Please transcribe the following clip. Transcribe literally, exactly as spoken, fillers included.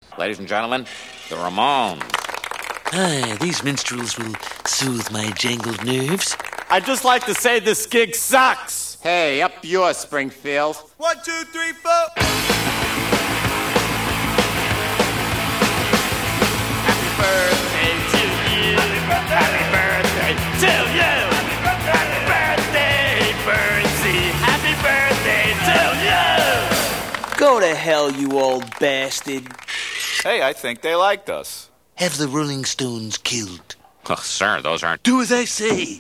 Ladies and gentlemen, the Ramones. Aye, these minstrels will soothe my jangled nerves. I'd just like to say this gig sucks. Hey, up yours, Springfield. One, two, three, four. Happy birthday to you. Happy birthday to you. Happy birthday, Birdsey. Happy birthday to you. Go to hell, you old bastard. Hey, I think they liked us. Have the Rolling Stones killed. Oh, sir, those aren't... Do as I say.